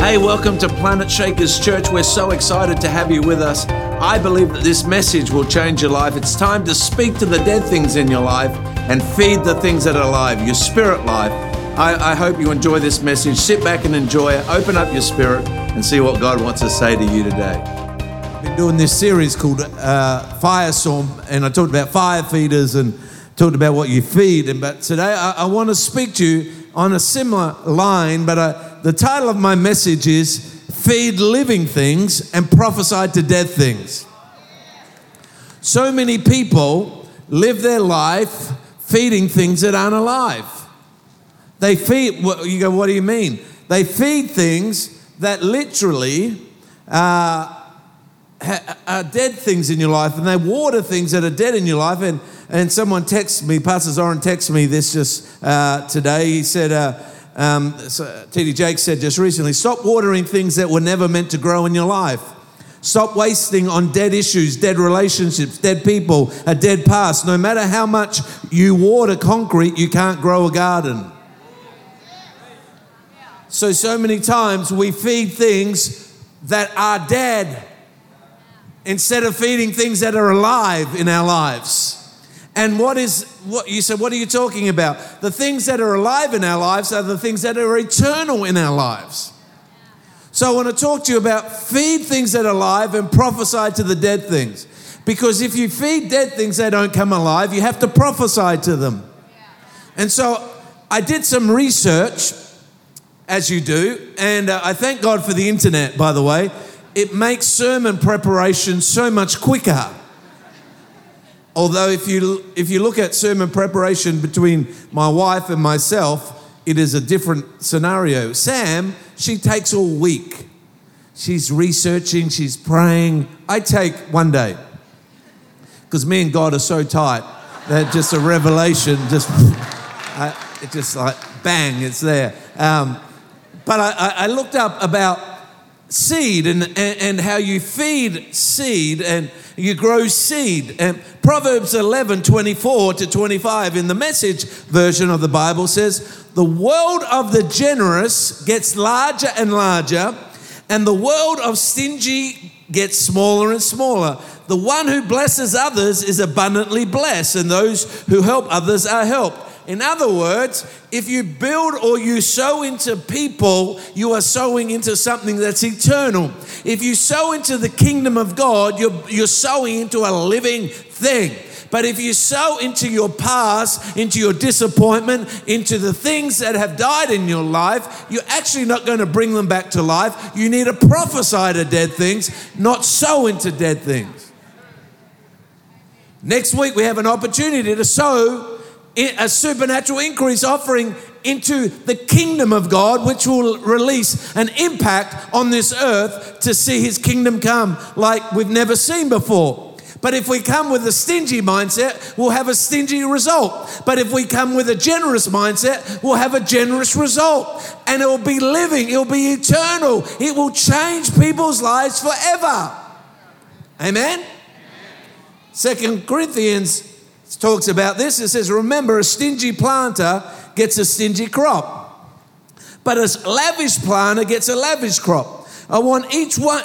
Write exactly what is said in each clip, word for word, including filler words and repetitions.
Hey, welcome to Planet Shakers Church. We're so excited to have you with us. I believe that this message will change your life. It's time to speak to the dead things in your life and feed the things that are alive, your spirit life. I, I hope you enjoy this message. Sit back and enjoy it. Open up your spirit and see what God wants to say to you today. I've been doing this series called uh, Firestorm, and I talked about fire feeders and talked about what you feed. And but today I, I want to speak to you on a similar line, but I, the title of my message is Feed Living Things and Prophesy to Dead Things. So many people live their life feeding things that aren't alive. They feed, you go, what do you mean? They feed things that literally uh, are dead things in your life, and they water things that are dead in your life. And, and someone texted me, Pastor Zoran texted me this just uh, today. He said, uh, um, so T D Jake said just recently, stop watering things that were never meant to grow in your life. Stop wasting on dead issues, dead relationships, dead people, a dead past. No matter how much you water concrete, you can't grow a garden. So, so many times we feed things that are dead instead of feeding things that are alive in our lives. And what is, what you said, what are you talking about? The things that are alive in our lives are the things that are eternal in our lives. So I want to talk to you about feed things that are alive and prophesy to the dead things. Because if you feed dead things, they don't come alive. You have to prophesy to them. And so I did some research, as you do, and uh, I thank God for the internet, by the way. It makes sermon preparation so much quicker. Although if you if you look at sermon preparation between my wife and myself, it is a different scenario. Sam, she takes all week. She's researching, she's praying. I take one day. Because me and God are so tight that just a revelation, just, uh, it just like, bang, it's there. Um, but I, I looked up about seed and, and, and how you feed seed and you grow seed. And Proverbs eleven, twenty-four to twenty-five in the Message version of the Bible says, the world of the generous gets larger and larger, and the world of stingy gets smaller and smaller. The one who blesses others is abundantly blessed, and those who help others are helped. In other words, if you build or you sow into people, you are sowing into something that's eternal. If you sow into the kingdom of God, you're, you're sowing into a living thing. But if you sow into your past, into your disappointment, into the things that have died in your life, you're actually not going to bring them back to life. You need to prophesy to dead things, not sow into dead things. Next week, we have an opportunity to sow a supernatural increase offering into the kingdom of God, which will release an impact on this earth to see his kingdom come like we've never seen before. But if we come with a stingy mindset, we'll have a stingy result. But if we come with a generous mindset, we'll have a generous result. And it will be living, it will be eternal. It will change people's lives forever. Amen? Second Corinthians talks about this. It says, remember, a stingy planter gets a stingy crop, but a lavish planter gets a lavish crop. I want each one,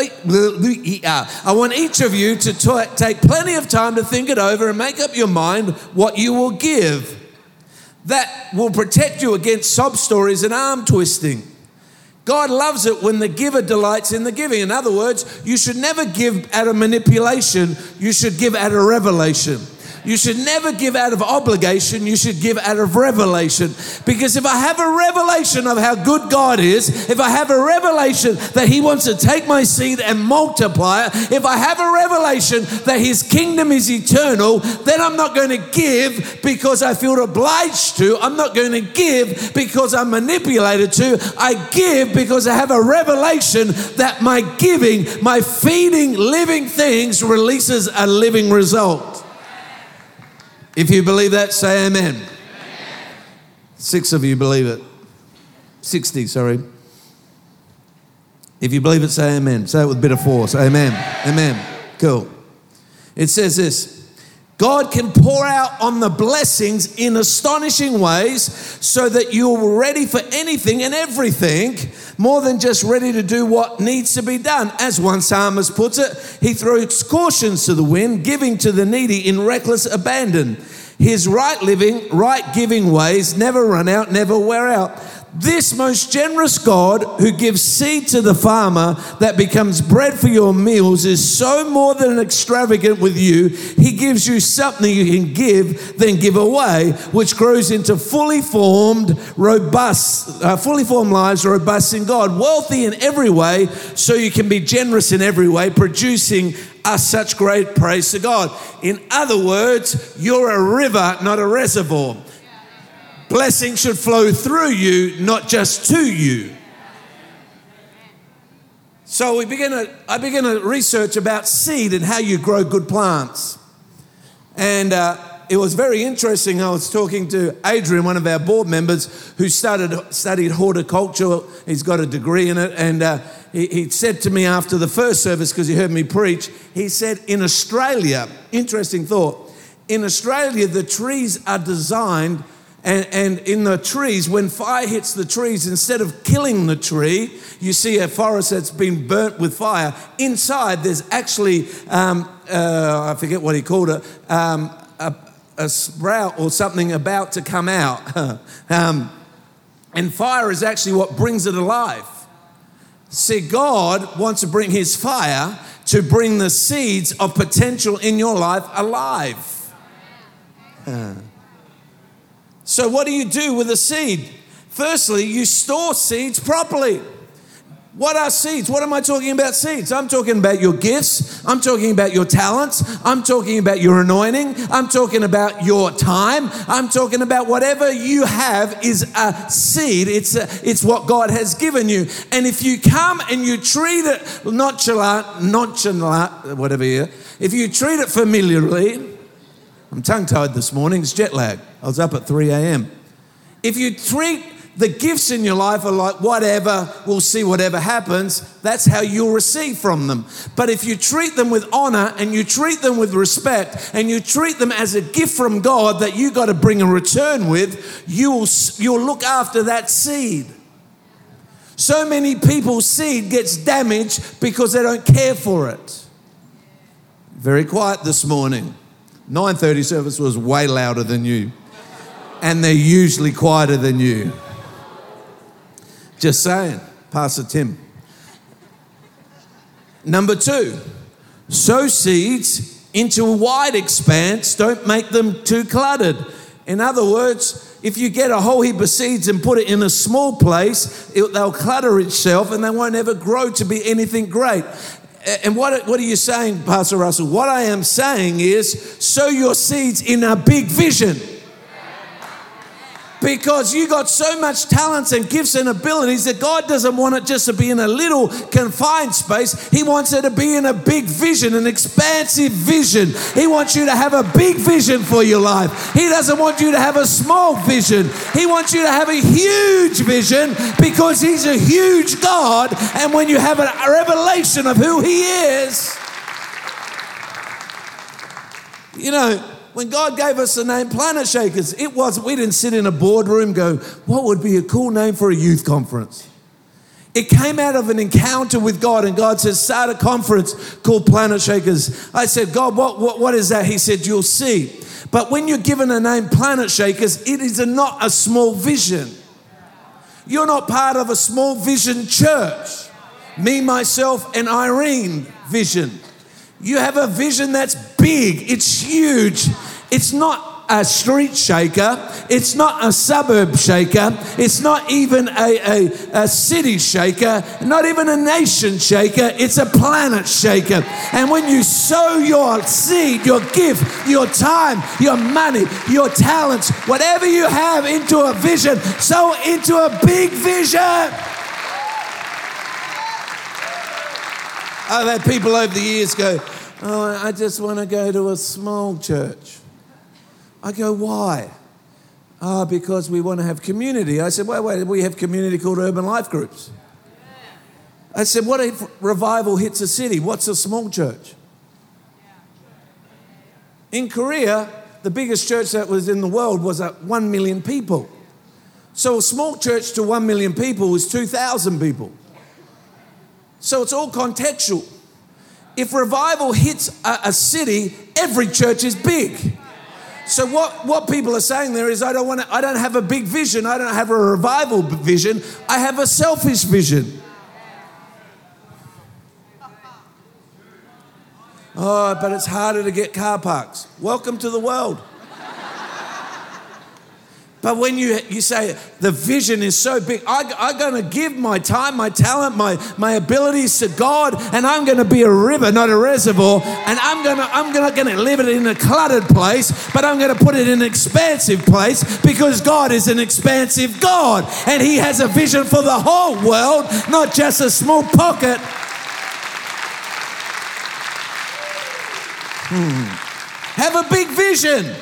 I want each of you to t- take plenty of time to think it over and make up your mind what you will give. That will protect you against sob stories and arm twisting. God loves it when the giver delights in the giving. In other words, you should never give out of manipulation. You should give out of revelation. You should never give out of obligation. You should give out of revelation. Because if I have a revelation of how good God is, if I have a revelation that he wants to take my seed and multiply it, if I have a revelation that his kingdom is eternal, then I'm not going to give because I feel obliged to. I'm not going to give because I'm manipulated to. I give because I have a revelation that my giving, my feeding living things releases a living result. If you believe that, say amen. Amen. Six of you believe it. sixty, sorry. If you believe it, say amen. Say it with a bit of force. Amen. Amen. Cool. It says this. God can pour out on the blessings in astonishing ways so that you're ready for anything and everything, more than just ready to do what needs to be done. As one psalmist puts it, he throws cautions to the wind, giving to the needy in reckless abandon. His right living, right giving ways never run out, never wear out. This most generous God who gives seed to the farmer that becomes bread for your meals is so more than extravagant with you. He gives you something you can give, then give away, which grows into fully formed, robust, uh, fully formed lives, robust in God, wealthy in every way, so you can be generous in every way, producing us such great praise to God. In other words, you're a river, not a reservoir. Blessing should flow through you, not just to you. So we begin to, I began to research about seed and how you grow good plants. And uh, it was very interesting. I was talking to Adrian, one of our board members, who started studied horticulture. He's got a degree in it. And uh, he, he said to me after the first service, because he heard me preach, he said, in Australia, interesting thought, in Australia, the trees are designed And, and in the trees, when fire hits the trees, instead of killing the tree, you see a forest that's been burnt with fire. Inside, there's actually, um, uh, I forget what he called it, um, a, a sprout or something about to come out. um, and fire is actually what brings it alive. See, God wants to bring his fire to bring the seeds of potential in your life alive. Uh. So what do you do with a seed? Firstly, you store seeds properly. What are seeds? What am I talking about seeds? I'm talking about your gifts. I'm talking about your talents. I'm talking about your anointing. I'm talking about your time. I'm talking about whatever you have is a seed. It's a, it's what God has given you. And if you come and you treat it nonchalant, nonchalant, whatever you, if you treat it familiarly, I'm tongue-tied this morning, it's jet lag. I was up at three a.m. If you treat the gifts in your life are like whatever, we'll see whatever happens, that's how you'll receive from them. But if you treat them with honor and you treat them with respect and you treat them as a gift from God that you got to bring a return with, you'll, you'll look after that seed. So many people's seed gets damaged because they don't care for it. Very quiet this morning. nine thirty service was way louder than you. And they're usually quieter than you. Just saying, Pastor Tim. Number two, sow seeds into a wide expanse. Don't make them too cluttered. In other words, if you get a whole heap of seeds and put it in a small place, it, they'll clutter itself and they won't ever grow to be anything great. And what, what are you saying, Pastor Russell? What I am saying is sow your seeds in a big vision. Because you got so much talents and gifts and abilities that God doesn't want it just to be in a little confined space. He wants it to be in a big vision, an expansive vision. He wants you to have a big vision for your life. He doesn't want you to have a small vision. He wants you to have a huge vision because he's a huge God. And when you have a revelation of who he is, you know, when God gave us the name Planet Shakers, it wasn't, we didn't sit in a boardroom go, what would be a cool name for a youth conference? It came out of an encounter with God, and God said, start a conference called Planet Shakers. I said, God, what, what, what is that? He said, you'll see. But when you're given a name Planet Shakers, it is a, not a small vision. You're not part of a small vision church. Me, myself, and Irene vision. You have a vision that's big, it's huge. It's not a street shaker, it's not a suburb shaker, it's not even a, a, a city shaker, not even a nation shaker, it's a planet shaker. And when you sow your seed, your gift, your time, your money, your talents, whatever you have into a vision, sow into a big vision. I've had people over the years go, oh, I just want to go to a small church. I go, why? Oh, because we want to have community. I said, wait, wait, we have community called Urban Life Groups. I said, what if revival hits a city? What's a small church? In Korea, the biggest church that was in the world was at one million people. So a small church to one million people was two thousand people. So it's all contextual. If revival hits a, a city, every church is big. So what, what people are saying there is, I don't want to, I don't have a big vision. I don't have a revival vision. I have a selfish vision. Oh, but it's harder to get car parks. Welcome to the world. But when you you say the vision is so big, I, I'm going to give my time, my talent, my, my abilities to God, and I'm going to be a river, not a reservoir, and I'm going to I'm going to live it in a cluttered place, but I'm going to put it in an expansive place because God is an expansive God, and He has a vision for the whole world, not just a small pocket. Hmm. Have a big vision.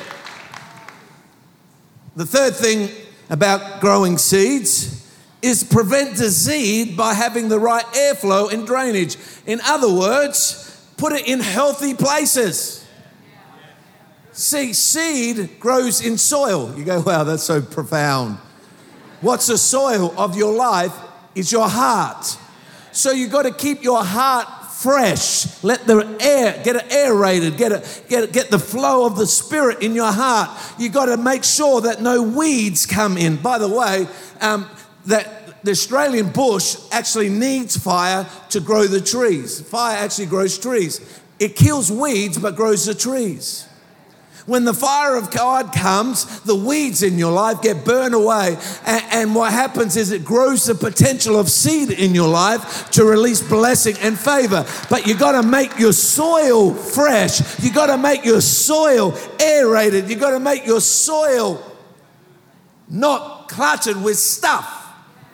The third thing about growing seeds is prevent disease by having the right airflow and drainage. In other words, put it in healthy places. See, seed grows in soil. You go, wow, that's so profound. What's the soil of your life is your heart. So you've got to keep your heart fresh. Let the air, get it aerated, get it, get it, get the flow of the Spirit in your heart. You've got to make sure that no weeds come in. By the way, um, that the Australian bush actually needs fire to grow the trees. Fire actually grows trees. It kills weeds but grows the trees. When the fire of God comes, the weeds in your life get burned away. And, and what happens is it grows the potential of seed in your life to release blessing and favor. But you got to make your soil fresh. You got to make your soil aerated. You got to make your soil not cluttered with stuff.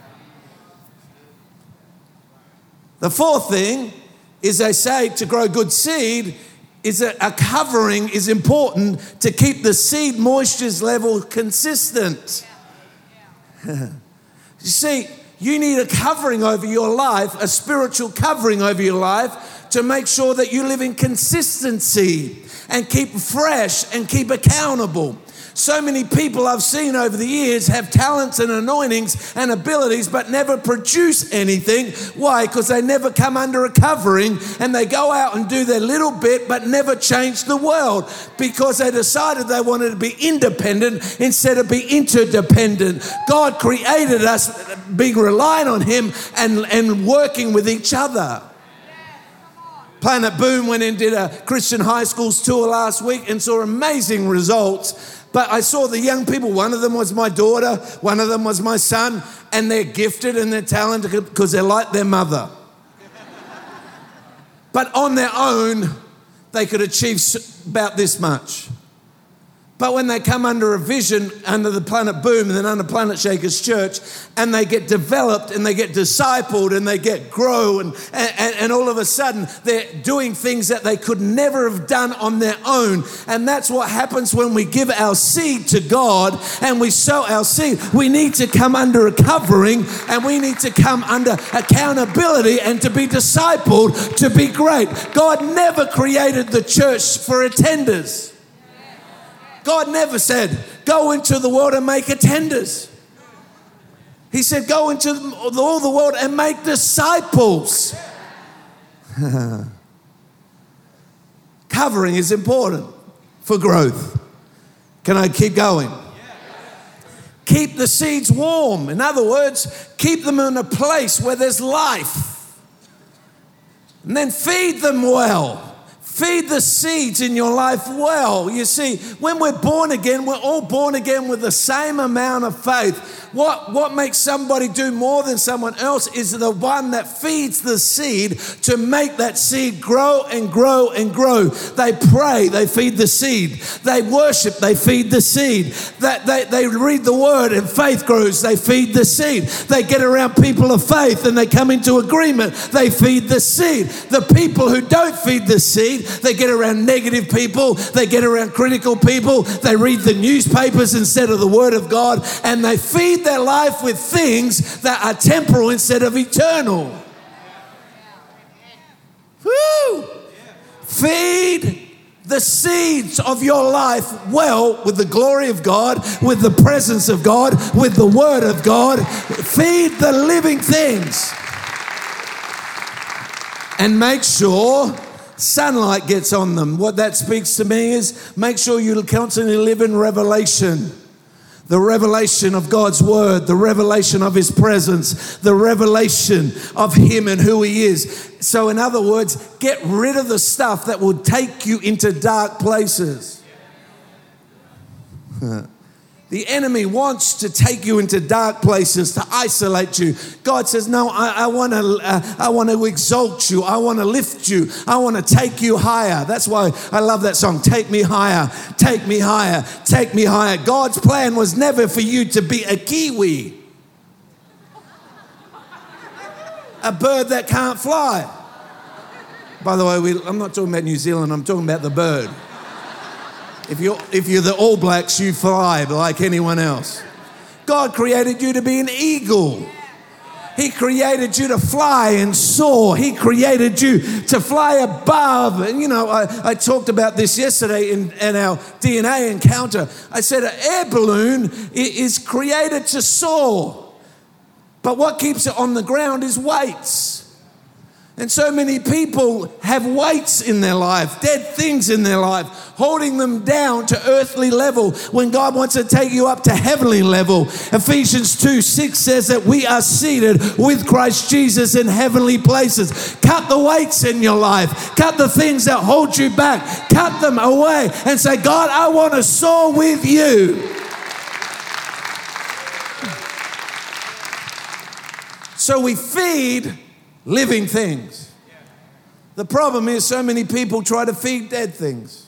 The fourth thing is they say to grow good seed is that a covering is important to keep the seed moisture level consistent. You see, you need a covering over your life, a spiritual covering over your life to make sure that you live in consistency and keep fresh and keep accountable. So many people I've seen over the years have talents and anointings and abilities but never produce anything. Why? Because they never come under a covering and they go out and do their little bit but never change the world because they decided they wanted to be independent instead of be interdependent. God created us being reliant on Him and, and working with each other. Planet Boom went and did a Christian high schools tour last week and saw amazing results. But I saw the young people, one of them was my daughter, one of them was my son, and they're gifted and they're talented because they're like their mother. But on their own, they could achieve about this much. But when they come under a vision, under the Planet Boom and then under Planet Shakers Church, and they get developed and they get discipled and they get grow and, and, and all of a sudden they're doing things that they could never have done on their own. And that's what happens when we give our seed to God and we sow our seed. We need to come under a covering and we need to come under accountability and to be discipled to be great. God never created the church for attenders. God never said, go into the world and make attenders. He said, go into all the world and make disciples. Covering is important for growth. Can I keep going? Keep the seeds warm. In other words, keep them in a place where there's life. And then feed them well. Feed the seeds in your life well. You see, when we're born again, we're all born again with the same amount of faith. What, what makes somebody do more than someone else is the one that feeds the seed to make that seed grow and grow and grow. They pray, they feed the seed. They worship, they feed the seed. That they, they read the word and faith grows, they feed the seed. They get around people of faith and they come into agreement, they feed the seed. The people who don't feed the seed, they get around negative people, they get around critical people, they read the newspapers instead of the word of God, and they feed their life with things that are temporal instead of eternal. Woo! Feed the the seeds of your life well with the glory of God, with the presence of God, with the word of God. Feed the living things. And make sure sunlight gets on them. What that speaks to me is make sure you constantly live in revelation. The revelation of God's word, the revelation of his presence, the revelation of him and who he is. So in other words, get rid of the stuff that will take you into dark places. The enemy wants to take you into dark places, to isolate you. God says, no, I, I want to uh, I want to exalt you. I want to lift you. I want to take you higher. That's why I love that song, Take Me Higher, Take Me Higher, Take Me Higher. God's plan was never for you to be a kiwi, a bird that can't fly. By the way, we, I'm not talking about New Zealand, I'm talking about the bird. If you're, if you're the All Blacks, you fly like anyone else. God created you to be an eagle. He created you to fly and soar. He created you to fly above. And you know, I, I talked about this yesterday in, in our D N A encounter. I said an air balloon is created to soar. But what keeps it on the ground is weights. And so many people have weights in their life, dead things in their life, holding them down to earthly level when God wants to take you up to heavenly level. Ephesians two six says that we are seated with Christ Jesus in heavenly places. Cut the weights in your life. Cut the things that hold you back. Cut them away and say, God, I want to soar with you. So we feed living things. The problem is so many people try to feed dead things.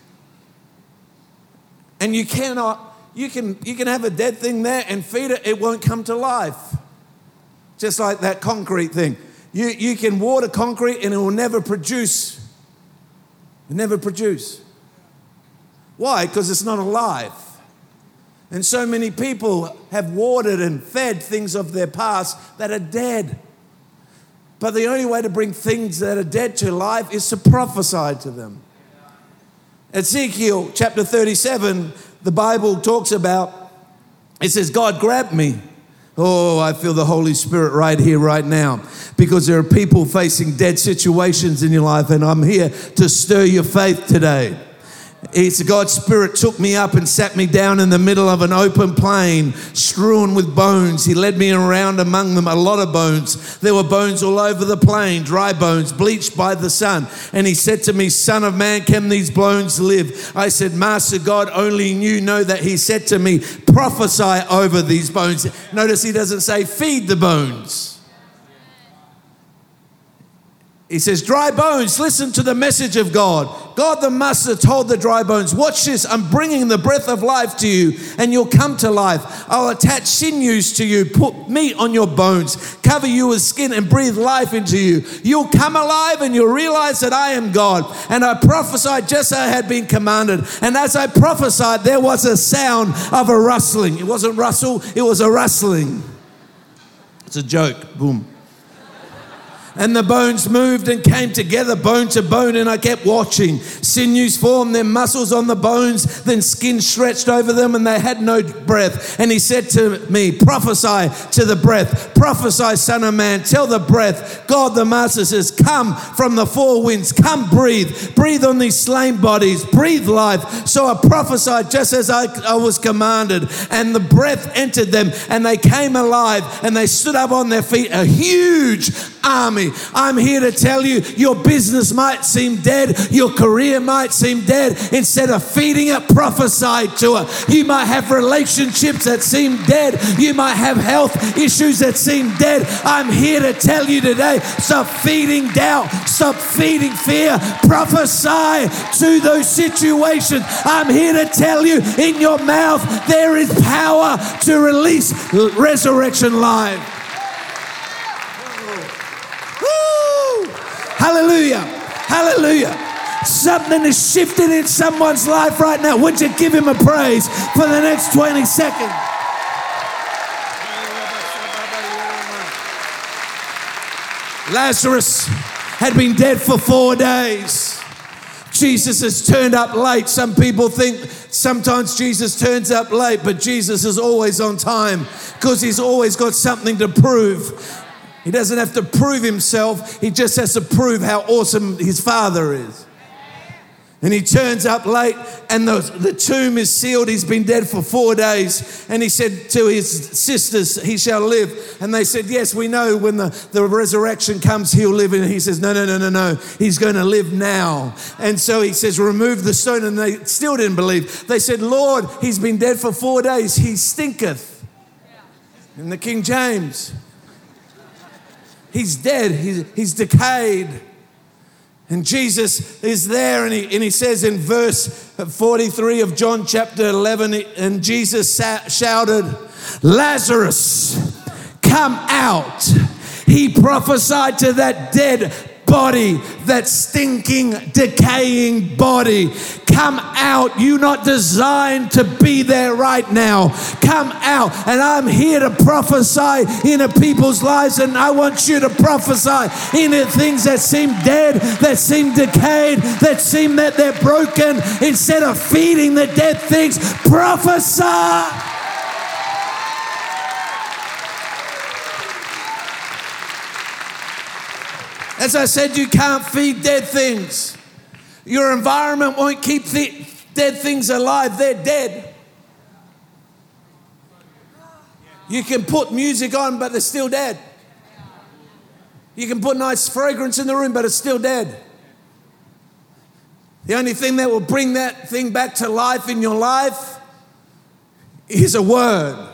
And you cannot, you can you can have a dead thing there and feed it, it won't come to life. Just like that concrete thing. You you can water concrete and it will never produce. It never produce. Why? Because it's not alive. And so many people have watered and fed things of their past that are dead. But the only way to bring things that are dead to life is to prophesy to them. Ezekiel chapter thirty-seven, the Bible talks about, it says, God grabbed me. Oh, I feel the Holy Spirit right here, right now. Because there are people facing dead situations in your life, and I'm here to stir your faith today. It's God's Spirit took me up and sat me down in the middle of an open plain, strewn with bones. He led me around among them, a lot of bones. There were bones all over the plain, dry bones, bleached by the sun. And he said to me, Son of man, can these bones live? I said, Master God, only you know that. He said to me, prophesy over these bones. Notice he doesn't say feed the bones. He says, dry bones, listen to the message of God. God the Master told the dry bones, watch this, I'm bringing the breath of life to you and you'll come to life. I'll attach sinews to you, put meat on your bones, cover you with skin and breathe life into you. You'll come alive and you'll realize that I am God. And I prophesied just as I had been commanded. And as I prophesied, there was a sound of a rustling. It wasn't rustle, it was a rustling. It's a joke, boom. And the bones moved and came together, bone to bone, and I kept watching. Sinews formed, then muscles on the bones, then skin stretched over them, and they had no breath. And he said to me, prophesy to the breath. Prophesy, son of man, tell the breath. God the Master says, come from the four winds, come breathe. Breathe on these slain bodies, breathe life. So I prophesied just as I, I was commanded, and the breath entered them, and they came alive, and they stood up on their feet, a huge army. I'm here to tell you, your business might seem dead, your career might seem dead. Instead of feeding it, prophesy to it. You might have relationships that seem dead. You might have health issues that seem dead. I'm here to tell you today, stop feeding doubt, stop feeding fear, prophesy to those situations. I'm here to tell you, in your mouth there is power to release resurrection life. Hallelujah. Hallelujah. Something is shifting in someone's life right now. Would you give him a praise for the next twenty seconds? Lazarus had been dead for four days. Jesus has turned up late. Some people think sometimes Jesus turns up late, but Jesus is always on time because he's always got something to prove. He doesn't have to prove himself. He just has to prove how awesome his Father is. And he turns up late and the, the tomb is sealed. He's been dead for four days. And he said to his sisters, he shall live. And they said, yes, we know when the, the resurrection comes, he'll live. And he says, no, no, no, no, no. He's going to live now. And so he says, remove the stone. And they still didn't believe. They said, Lord, he's been dead for four days. He stinketh. In the King James. He's dead. He's, he's decayed. And Jesus is there, and he, and he says in verse forty-three of John chapter eleven, and Jesus sa- shouted, Lazarus, come out. He prophesied to that dead body, that stinking, decaying body. Come out. You're not designed to be there right now. Come out. And I'm here to prophesy into people's lives, and I want you to prophesy into things that seem dead, that seem decayed, that seem that they're broken. Instead of feeding the dead things, prophesy. As I said, you can't feed dead things. Your environment won't keep the dead things alive. They're dead. You can put music on, but they're still dead. You can put nice fragrance in the room, but it's still dead. The only thing that will bring that thing back to life in your life is a word.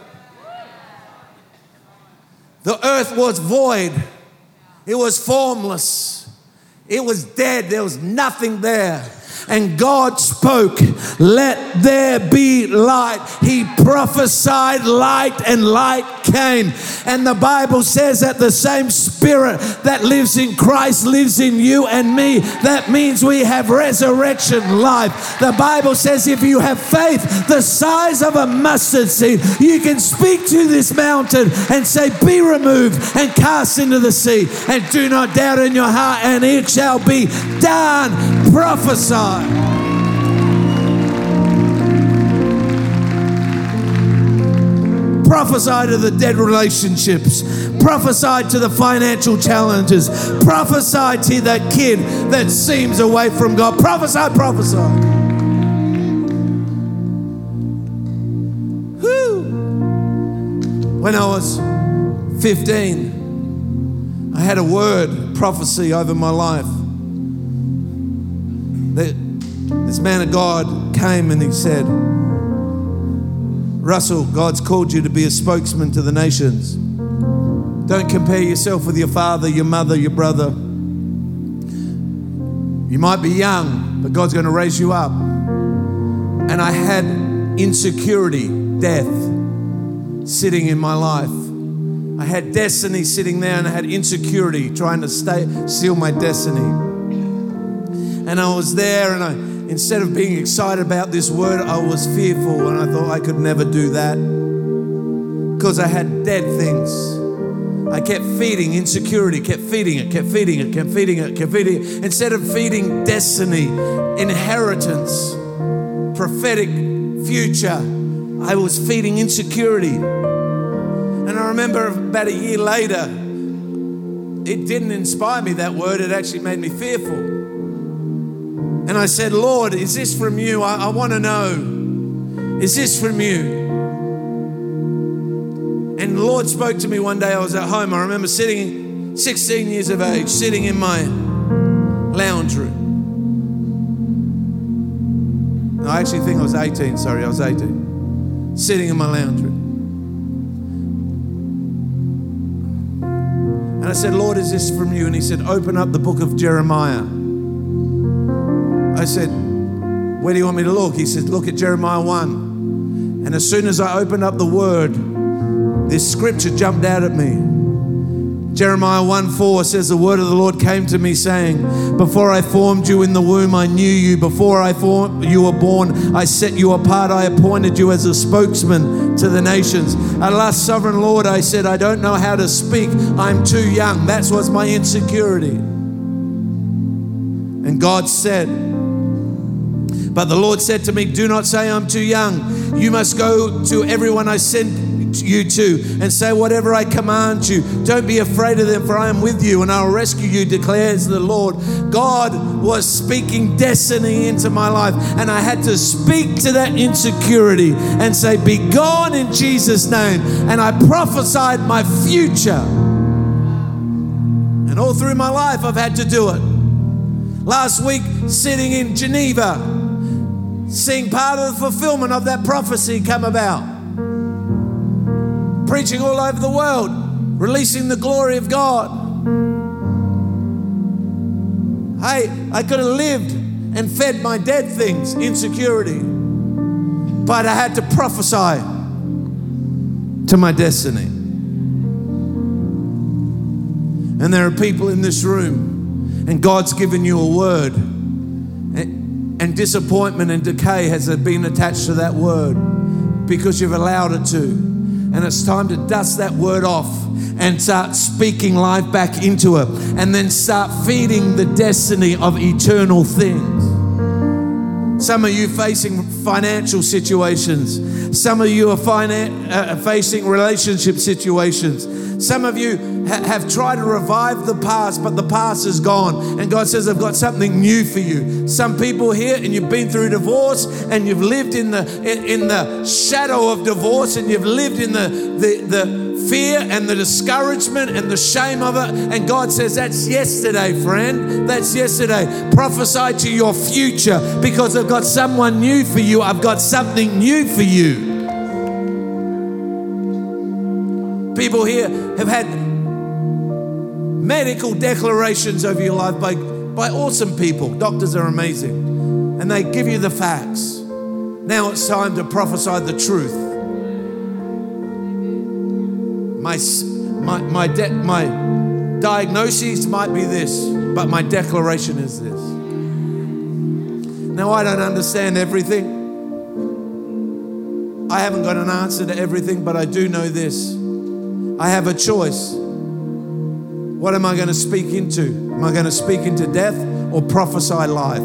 The earth was void. It was formless. It was dead. There was nothing there. And God spoke, let there be light. He prophesied light, and light came. And the Bible says that the same Spirit that lives in Christ lives in you and me. That means we have resurrection life. The Bible says if you have faith the size of a mustard seed, you can speak to this mountain and say, be removed and cast into the sea. And do not doubt in your heart, and it shall be done. Prophesy. Prophesy to the dead relationships. Prophesy to the financial challenges. Prophesy to that kid that seems away from God. Prophesy, prophesy. Whew. When I was fifteen, I had a word, prophecy over my life. That this man of God came and he said, Russell, God's called you to be a spokesman to the nations. Don't compare yourself with your father, your mother, your brother. You might be young, but God's going to raise you up. And I had insecurity, death, sitting in my life. I had destiny sitting there, and I had insecurity trying to stay, seal my destiny. And I was there, and I, instead of being excited about this word, I was fearful, and I thought I could never do that because I had dead things. I kept feeding insecurity, kept feeding it, kept feeding it, kept feeding it, kept feeding it. Instead of feeding destiny, inheritance, prophetic future, I was feeding insecurity. And I remember about a year later, it didn't inspire me, that word. It actually made me fearful. And I said, Lord, is this from you? I, I want to know. Is this from you? And the Lord spoke to me one day. I was at home. I remember sitting, sixteen years of age, sitting in my lounge room. No, I actually think I was eighteen. Sorry, I was eighteen. Sitting in my lounge room. And I said, Lord, is this from you? And he said, open up the book of Jeremiah. I said, where do you want me to look? He said, look at Jeremiah one. And as soon as I opened up the word, this scripture jumped out at me. Jeremiah one four says, the word of the Lord came to me saying, before I formed you in the womb, I knew you. Before I formed, you were born, I set you apart. I appointed you as a spokesman to the nations. At last, sovereign Lord, I said, I don't know how to speak. I'm too young. That was my insecurity. And God said, But the Lord said to me, do not say I'm too young. You must go to everyone I sent you to and say whatever I command you. Don't be afraid of them, for I am with you and I'll rescue you, declares the Lord. God was speaking destiny into my life, and I had to speak to that insecurity and say, be gone in Jesus' name. And I prophesied my future. And all through my life, I've had to do it. Last week, sitting in Geneva, seeing part of the fulfillment of that prophecy come about. Preaching all over the world, releasing the glory of God. Hey, I could have lived and fed my dead things, insecurity, but I had to prophesy to my destiny. And there are people in this room, and God's given you a word, and disappointment and decay has been attached to that word because you've allowed it to. And it's time to dust that word off and start speaking life back into it, and then start feeding the destiny of eternal things. Some of you facing financial situations. Some of you are finan- uh, facing relationship situations. Some of you ha- have tried to revive the past, but the past is gone. And God says, I've got something new for you. Some people here, and you've been through divorce, and you've lived in the in, in the shadow of divorce, and you've lived in the, the, the fear and the discouragement and the shame of it. And God says, that's yesterday, friend. That's yesterday. Prophesy to your future, because I've got someone new for you. I've got something new for you. People here have had medical declarations over your life by, by awesome people. Doctors are amazing. And they give you the facts. Now it's time to prophesy the truth. My, my, my, de- my diagnosis might be this, but my declaration is this. Now, I don't understand everything. I haven't got an answer to everything, but I do know this. I have a choice. What am I going to speak into? Am I going to speak into death or prophesy life?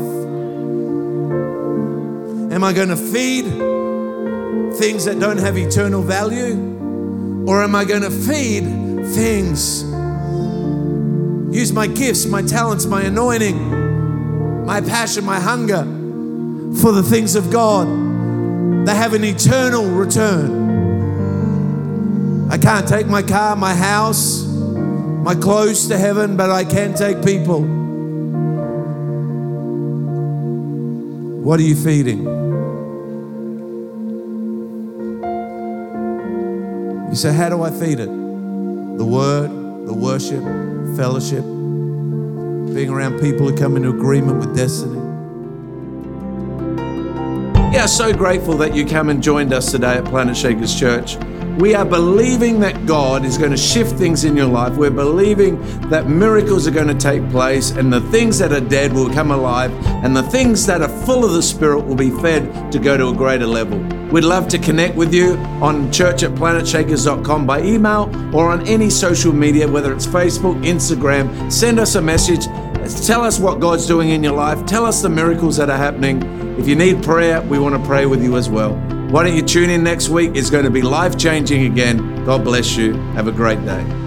Am I going to feed things that don't have eternal value? Or am I going to feed things? Use my gifts, my talents, my anointing, my passion, my hunger for the things of God that have an eternal return. I can't take my car, my house, my clothes to heaven, but I can take people. What are you feeding? You say, how do I feed it? The word, the worship, fellowship, being around people who come into agreement with destiny. Yeah, so grateful that you come and joined us today at Planet Shakers Church. We are believing that God is going to shift things in your life. We're believing that miracles are going to take place, and the things that are dead will come alive, and the things that are full of the Spirit will be fed to go to a greater level. We'd love to connect with you on church at planet shakers dot com by email or on any social media, whether it's Facebook, Instagram. Send us a message. Tell us what God's doing in your life. Tell us the miracles that are happening. If you need prayer, we want to pray with you as well. Why don't you tune in next week? It's going to be life-changing again. God bless you. Have a great day.